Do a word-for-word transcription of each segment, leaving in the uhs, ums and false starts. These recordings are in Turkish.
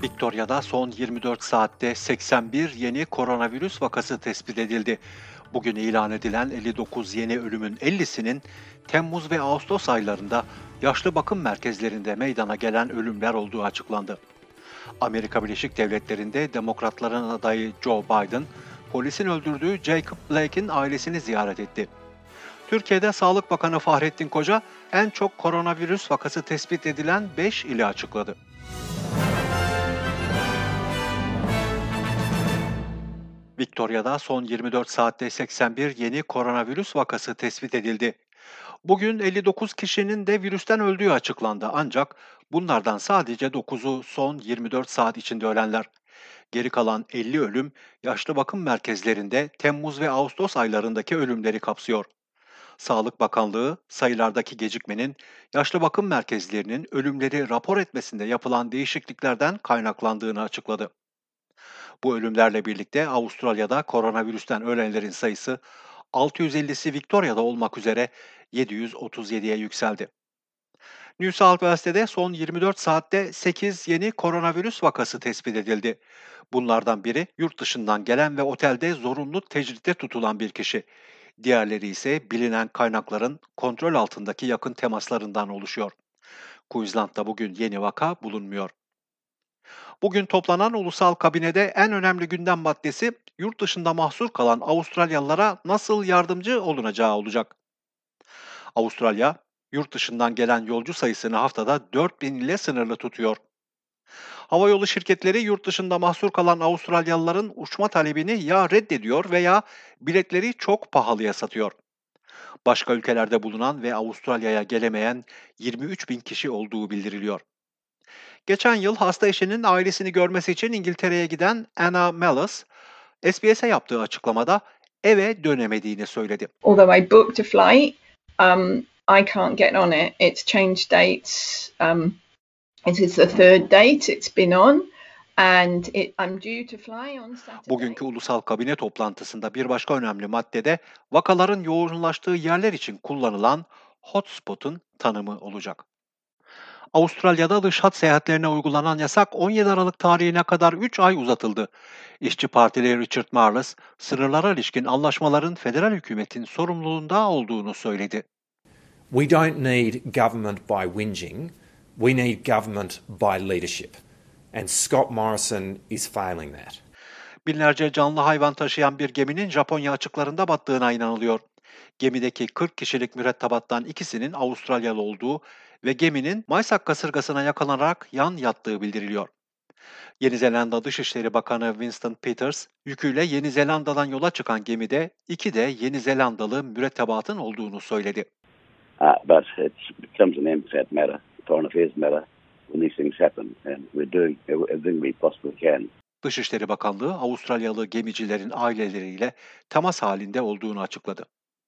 Victoria'da son yirmi dört saatte seksen bir yeni koronavirüs vakası tespit edildi. Bugün ilan edilen elli dokuz yeni ölümün ellisinin Temmuz ve Ağustos aylarında yaşlı bakım merkezlerinde meydana gelen ölümler olduğu açıklandı. Amerika Birleşik Devletleri'nde Demokratların adayı Joe Biden, polisin öldürdüğü Jacob Blake'in ailesini ziyaret etti. Türkiye'de Sağlık Bakanı Fahrettin Koca, en çok koronavirüs vakası tespit edilen beş ili açıkladı. Victoria'da son yirmi dört saatte seksen bir yeni koronavirüs vakası tespit edildi. Bugün elli dokuz kişinin de virüsten öldüğü açıklandı, ancak bunlardan sadece dokuzu son yirmi dört saat içinde ölenler. Geri kalan elli ölüm yaşlı bakım merkezlerinde Temmuz ve Ağustos aylarındaki ölümleri kapsıyor. Sağlık Bakanlığı sayılardaki gecikmenin yaşlı bakım merkezlerinin ölümleri rapor etmesinde yapılan değişikliklerden kaynaklandığını açıkladı. Bu ölümlerle birlikte Avustralya'da koronavirüsten ölenlerin sayısı altı yüz ellisi Victoria'da olmak üzere yedi yüz otuz yediye yükseldi. New South Wales'te son yirmi dört saatte sekiz yeni koronavirüs vakası tespit edildi. Bunlardan biri yurt dışından gelen ve otelde zorunlu tecritte tutulan bir kişi. Diğerleri ise bilinen kaynakların kontrol altındaki yakın temaslarından oluşuyor. Queensland'da bugün yeni vaka bulunmuyor. Bugün toplanan ulusal kabinede en önemli gündem maddesi yurt dışında mahsur kalan Avustralyalılara nasıl yardımcı olunacağı olacak. Avustralya, yurt dışından gelen yolcu sayısını haftada dört bin ile sınırlı tutuyor. Havayolu şirketleri yurt dışında mahsur kalan Avustralyalıların uçma talebini ya reddediyor veya biletleri çok pahalıya satıyor. Başka ülkelerde bulunan ve Avustralya'ya gelemeyen yirmi üç bin kişi olduğu bildiriliyor. Geçen yıl hasta eşinin ailesini görmesi için İngiltere'ye giden Anna Mellis, S B S'e yaptığı açıklamada eve dönemediğini söyledi. Although I booked a flight, um, I can't get on it. It's changed dates. Um, it is the third date it's been on, and it, I'm due to fly on Saturday. Bugünkü ulusal kabine toplantısında bir başka önemli maddede vakaların yoğunlaştığı yerler için kullanılan hotspot'un tanımı olacak. Avustralya'da dış hat seyahatlerine uygulanan yasak on yedi Aralık tarihine kadar üç ay uzatıldı. İşçi Partili Richard Marles, sınırlara ilişkin anlaşmaların federal hükümetin sorumluluğunda olduğunu söyledi. We don't need government by whinging, we need government by leadership. And Scott Morrison is failing that. Binlerce canlı hayvan taşıyan bir geminin Japonya açıklarında battığına inanılıyor. Gemideki kırk kişilik mürettebattan ikisinin Avustralyalı olduğu ve geminin Maysak kasırgasına yakalanarak yan yattığı bildiriliyor. Yeni Zelanda Dışişleri Bakanı Winston Peters, yüküyle Yeni Zelanda'dan yola çıkan gemide iki de Yeni Zelandalı mürettebatın olduğunu söyledi. Uh, but it becomes an embassy matter, foreign affairs matter, when these things happen, and we're doing everything we possibly can. Dışişleri Bakanlığı, Avustralyalı gemicilerin aileleriyle temas halinde olduğunu açıkladı.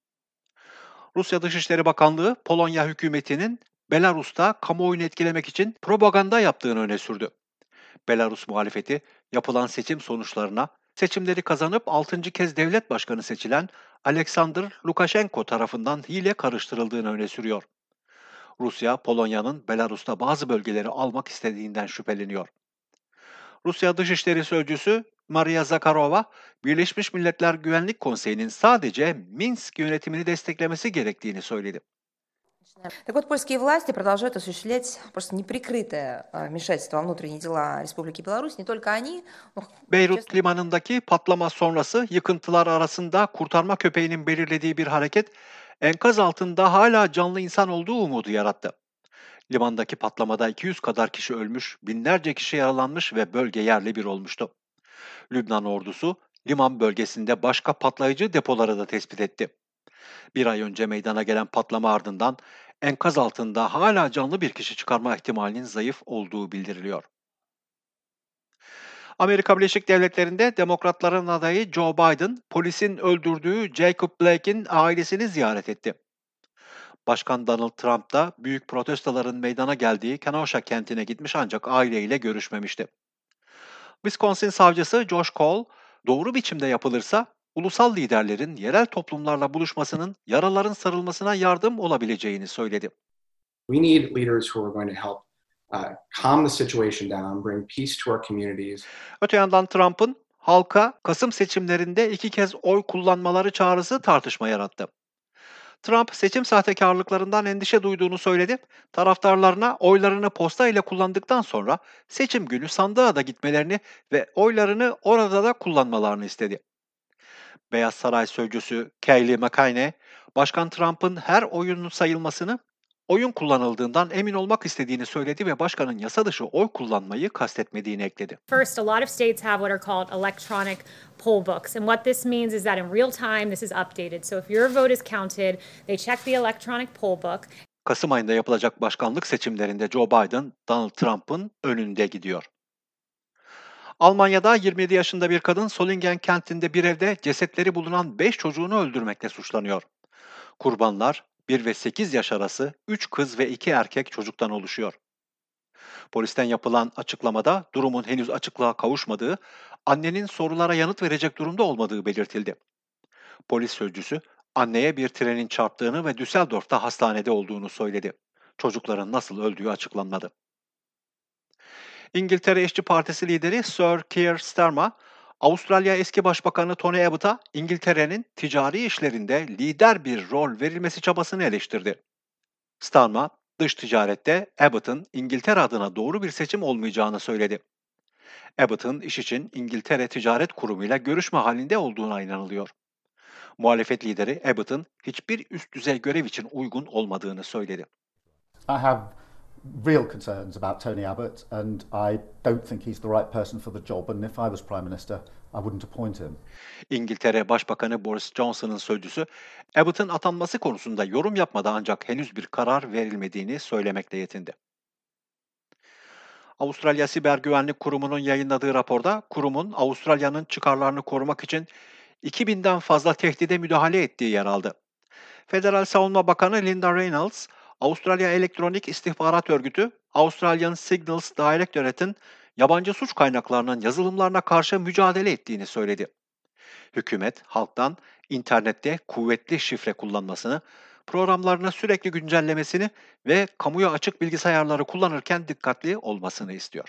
Rusya Dışişleri Bakanlığı, Polonya hükümetinin Belarus'ta kamuoyunu etkilemek için propaganda yaptığını öne sürdü. Belarus muhalefeti, yapılan seçim sonuçlarına seçimleri kazanıp altıncı kez devlet başkanı seçilen Alexander Lukashenko tarafından hile karıştırıldığını öne sürüyor. Rusya, Polonya'nın Belarus'ta bazı bölgeleri almak istediğinden şüpheleniyor. Rusya Dışişleri Sözcüsü Maria Zakharova, Birleşmiş Milletler Güvenlik Konseyi'nin sadece Minsk yönetimini desteklemesi gerektiğini söyledi. Так вот, польские власти продолжают осуществлять просто неприкрытое вмешательство во внутренние дела Республики Беларусь. Не только они, но... Beyrut limanındaki patlama sonrası yıkıntılar arasında kurtarma köpeğinin belirlediği bir hareket, enkaz altında hala canlı insan olduğu umudu yarattı. Limandaki patlamada iki yüz kadar kişi ölmüş, binlerce kişi yaralanmış ve bölge yerle bir olmuştu. Lübnan ordusu, liman bölgesinde başka patlayıcı depoları da tespit etti. Bir ay önce meydana gelen patlama ardından enkaz altında hala canlı bir kişi çıkarma ihtimalinin zayıf olduğu bildiriliyor. Amerika Birleşik Devletleri'nde Demokratların adayı Joe Biden, polisin öldürdüğü Jacob Blake'in ailesini ziyaret etti. Başkan Donald Trump da büyük protestoların meydana geldiği Kenosha kentine gitmiş ancak aileyle görüşmemişti. Wisconsin savcısı Josh Cole, doğru biçimde yapılırsa ulusal liderlerin yerel toplumlarla buluşmasının yaraların sarılmasına yardım olabileceğini söyledi. We need leaders who are going to help uh, calm the situation down, bring peace to our communities. Öte yandan Trump'ın halka Kasım seçimlerinde iki kez oy kullanmaları çağrısı tartışma yarattı. Trump seçim sahtekarlıklarından endişe duyduğunu söyledi. Taraftarlarına oylarını posta ile kullandıktan sonra seçim günü sandığa da gitmelerini ve oylarını orada da kullanmalarını istedi. Beyaz Saray sözcüsü Kayleigh McEnany, Başkan Trump'ın her oyunun sayılmasını oyun kullanıldığından emin olmak istediğini söyledi ve başkanın yasa dışı oy kullanmayı kastetmediğini ekledi. First, a lot of states have what are called electronic poll books. And what this means is that in real time, this is updated. So if your vote is counted, they check the electronic poll book. Kasım ayında yapılacak başkanlık seçimlerinde Joe Biden, Donald Trump'ın önünde gidiyor. Almanya'da yirmi yedi yaşında bir kadın Solingen kentinde bir evde cesetleri bulunan beş çocuğunu öldürmekle suçlanıyor. Kurbanlar bir ve sekiz yaş arası üç kız ve iki erkek çocuktan oluşuyor. Polisten yapılan açıklamada durumun henüz açıklığa kavuşmadığı, annenin sorulara yanıt verecek durumda olmadığı belirtildi. Polis sözcüsü, anneye bir trenin çarptığını ve Düsseldorf'ta hastanede olduğunu söyledi. Çocukların nasıl öldüğü açıklanmadı. İngiltere İşçi Partisi lideri Sir Keir Starmer, Avustralya eski başbakanı Tony Abbott'a İngiltere'nin ticari işlerinde lider bir rol verilmesi çabasını eleştirdi. Starmer, dış ticarette Abbott'ın İngiltere adına doğru bir seçim olmayacağını söyledi. Abbott'ın iş için İngiltere Ticaret Kurumu ile görüşme halinde olduğuna inanılıyor. Muhalefet lideri Abbott'ın hiçbir üst düzey görev için uygun olmadığını söyledi. I have real concerns about Tony Abbott and I don't think he's the right person for the job, and if I was Prime Minister, I wouldn't appoint him. İngiltere Başbakanı Boris Johnson'ın sözcüsü, Abbott'ın atanması konusunda yorum yapmadı ancak henüz bir karar verilmediğini söylemekle yetindi. Avustralya Siber Güvenlik Kurumu'nun yayınladığı raporda, kurumun Avustralya'nın çıkarlarını korumak için iki binden fazla tehdide müdahale ettiği yer aldı. Federal Savunma Bakanı Linda Reynolds, Avustralya Elektronik İstihbarat Örgütü, Australian Signals Directorate'ın yabancı suç kaynaklarının yazılımlarına karşı mücadele ettiğini söyledi. Hükümet, halktan internette kuvvetli şifre kullanmasını, programlarını sürekli güncellemesini ve kamuya açık bilgisayarları kullanırken dikkatli olmasını istiyor.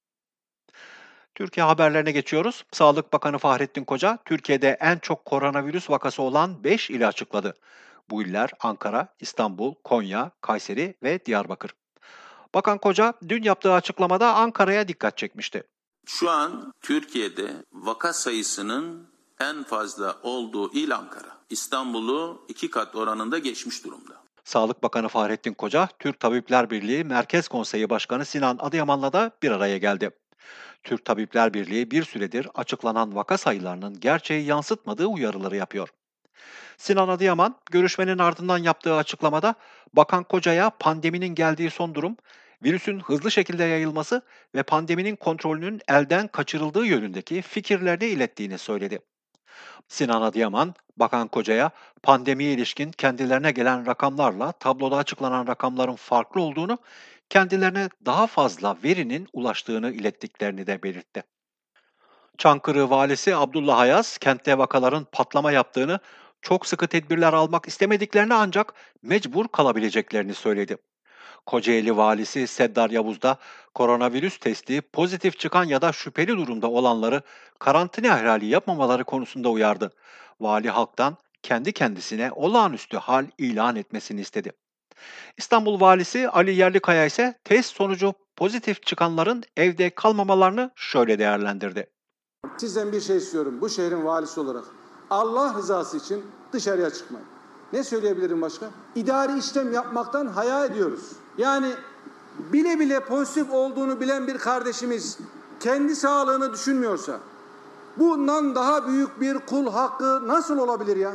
Türkiye haberlerine geçiyoruz. Sağlık Bakanı Fahrettin Koca, Türkiye'de en çok koronavirüs vakası olan beş ili açıkladı. Bu iller Ankara, İstanbul, Konya, Kayseri ve Diyarbakır. Bakan Koca dün yaptığı açıklamada Ankara'ya dikkat çekmişti. Şu an Türkiye'de vaka sayısının en fazla olduğu il Ankara. İstanbul'u iki kat oranında geçmiş durumda. Sağlık Bakanı Fahrettin Koca, Türk Tabipler Birliği Merkez Konseyi Başkanı Sinan Adıyaman'la da bir araya geldi. Türk Tabipler Birliği bir süredir açıklanan vaka sayılarının gerçeği yansıtmadığı uyarıları yapıyor. Sinan Adıyaman, görüşmenin ardından yaptığı açıklamada Bakan Koca'ya pandeminin geldiği son durum, virüsün hızlı şekilde yayılması ve pandeminin kontrolünün elden kaçırıldığı yönündeki fikirlerini ilettiğini söyledi. Sinan Adıyaman, Bakan Koca'ya pandemiye ilişkin kendilerine gelen rakamlarla tabloda açıklanan rakamların farklı olduğunu, kendilerine daha fazla verinin ulaştığını ilettiklerini de belirtti. Çankırı Valisi Abdullah Ayaz, kentte vakaların patlama yaptığını, çok sıkı tedbirler almak istemediklerini ancak mecbur kalabileceklerini söyledi. Kocaeli Valisi Seddar Yavuz da koronavirüs testi pozitif çıkan ya da şüpheli durumda olanları karantina ihlali yapmamaları konusunda uyardı. Vali halktan kendi kendisine olağanüstü hal ilan etmesini istedi. İstanbul Valisi Ali Yerlikaya ise test sonucu pozitif çıkanların evde kalmamalarını şöyle değerlendirdi. Sizden bir şey istiyorum bu şehrin valisi olarak. Allah rızası için dışarıya çıkmayın. Ne söyleyebilirim başka? İdari işlem yapmaktan haya ediyoruz. Yani bile bile pozitif olduğunu bilen bir kardeşimiz kendi sağlığını düşünmüyorsa bundan daha büyük bir kul hakkı nasıl olabilir ya?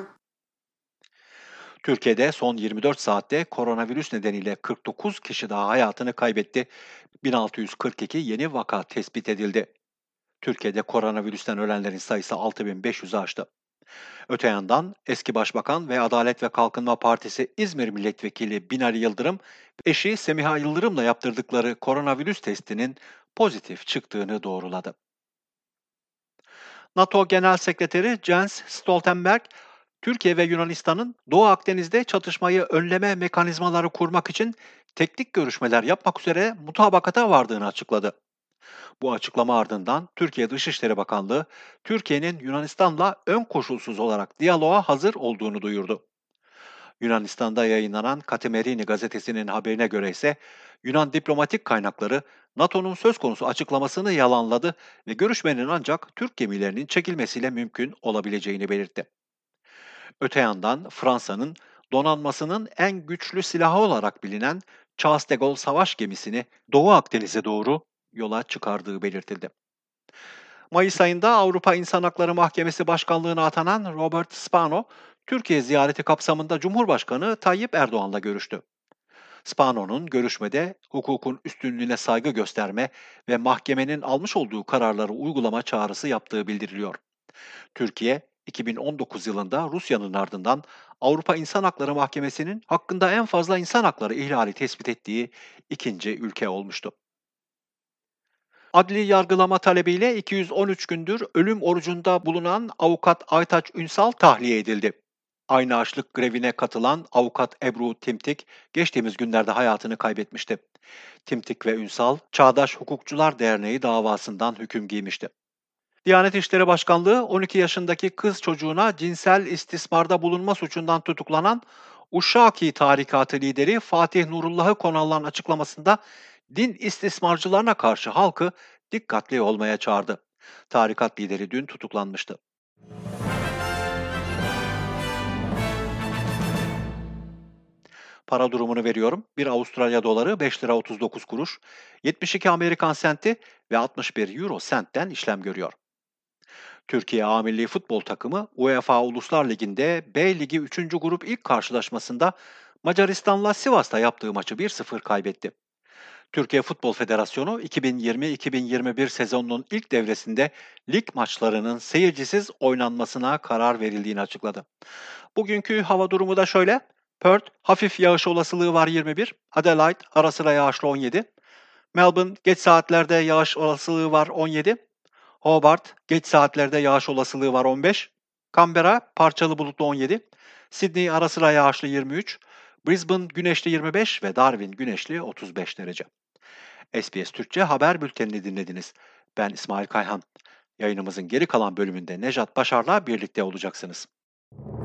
Türkiye'de son yirmi dört saatte koronavirüs nedeniyle kırk dokuz kişi daha hayatını kaybetti. bin altı yüz kırk iki yeni vaka tespit edildi. Türkiye'de koronavirüsten ölenlerin sayısı altı bin beş yüzü aştı. Öte yandan eski Başbakan ve Adalet ve Kalkınma Partisi İzmir Milletvekili Binali Yıldırım, eşi Semiha Yıldırım'la yaptırdıkları koronavirüs testinin pozitif çıktığını doğruladı. NATO Genel Sekreteri Jens Stoltenberg, Türkiye ve Yunanistan'ın Doğu Akdeniz'de çatışmayı önleme mekanizmaları kurmak için teknik görüşmeler yapmak üzere mutabakata vardığını açıkladı. Bu açıklama ardından Türkiye Dışişleri Bakanlığı, Türkiye'nin Yunanistan'la ön koşulsuz olarak diyaloğa hazır olduğunu duyurdu. Yunanistan'da yayınlanan Katemerini gazetesinin haberine göre ise Yunan diplomatik kaynakları NATO'nun söz konusu açıklamasını yalanladı ve görüşmenin ancak Türk gemilerinin çekilmesiyle mümkün olabileceğini belirtti. Öte yandan Fransa'nın donanmasının en güçlü silahı olarak bilinen Charles de Gaulle savaş gemisini Doğu Akdeniz'e doğru yola çıkardığı belirtildi. Mayıs ayında Avrupa İnsan Hakları Mahkemesi Başkanlığı'na atanan Robert Spano, Türkiye ziyareti kapsamında Cumhurbaşkanı Tayyip Erdoğan'la görüştü. Spano'nun görüşmede hukukun üstünlüğüne saygı gösterme ve mahkemenin almış olduğu kararları uygulama çağrısı yaptığı bildiriliyor. Türkiye, iki bin on dokuz yılında Rusya'nın ardından Avrupa İnsan Hakları Mahkemesi'nin hakkında en fazla insan hakları ihlali tespit ettiği ikinci ülke olmuştu. Adli yargılama talebiyle iki yüz on üç gündür ölüm orucunda bulunan avukat Aytaç Ünsal tahliye edildi. Aynı açlık grevine katılan avukat Ebru Timtik geçtiğimiz günlerde hayatını kaybetmişti. Timtik ve Ünsal, Çağdaş Hukukçular Derneği davasından hüküm giymişti. Diyanet İşleri Başkanlığı on iki yaşındaki kız çocuğuna cinsel istismarda bulunma suçundan tutuklanan Uşşaki Tarikatı lideri Fatih Nurullah'ı konu alan açıklamasında din istismarcılarına karşı halkı dikkatli olmaya çağırdı. Tarikat lideri dün tutuklanmıştı. Para durumunu veriyorum. Bir Avustralya doları beş lira otuz dokuz kuruş, yetmiş iki Amerikan senti ve altmış bir euro sentten işlem görüyor. Türkiye A Milli Futbol Takımı UEFA Uluslar Ligi'nde B Ligi üçüncü grup ilk karşılaşmasında Macaristan'la Sivas'ta yaptığı maçı bir sıfır kaybetti. Türkiye Futbol Federasyonu iki bin yirmi iki bin yirmi bir sezonunun ilk devresinde lig maçlarının seyircisiz oynanmasına karar verildiğini açıkladı. Bugünkü hava durumu da şöyle. Perth hafif yağış olasılığı var yirmi bir, Adelaide ara sıra yağışlı on yedi, Melbourne geç saatlerde yağış olasılığı var on yedi, Hobart geç saatlerde yağış olasılığı var on beş, Canberra parçalı bulutlu on yedi, Sydney ara sıra yağışlı yirmi üç, Brisbane güneşli yirmi beş ve Darwin güneşli otuz beş derece. S B S Türkçe haber bültenini dinlediniz. Ben İsmail Kayhan. Yayınımızın geri kalan bölümünde Nejat Başar'la birlikte olacaksınız.